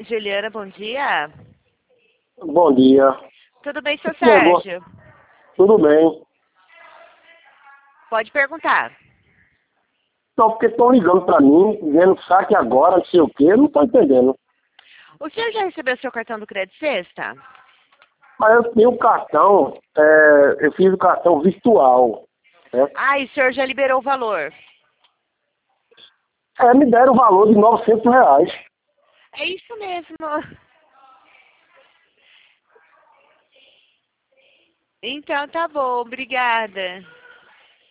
Juliana, bom dia. Bom dia. Tudo bem, seu Sérgio? Tudo bem. Pode perguntar. Não, porque estão ligando para mim, dizendo saque agora, não sei o quê, eu não estou entendendo. O senhor já recebeu seu cartão do Crédito Sexta? Mas eu tenho o cartão, eu fiz o cartão virtual. Né? Ah, e o senhor já liberou o valor? Me deram o valor de R$ 900. É isso mesmo. Então tá bom, obrigada.